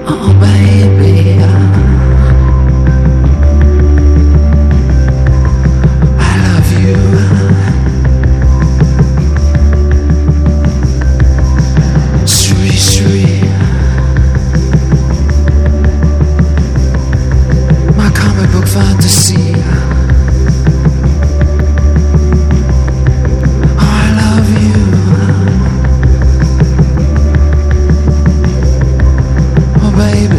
Oh baby, I love you. Sweet, sweet. My comic book fantasy. Oh, I love you. Oh baby.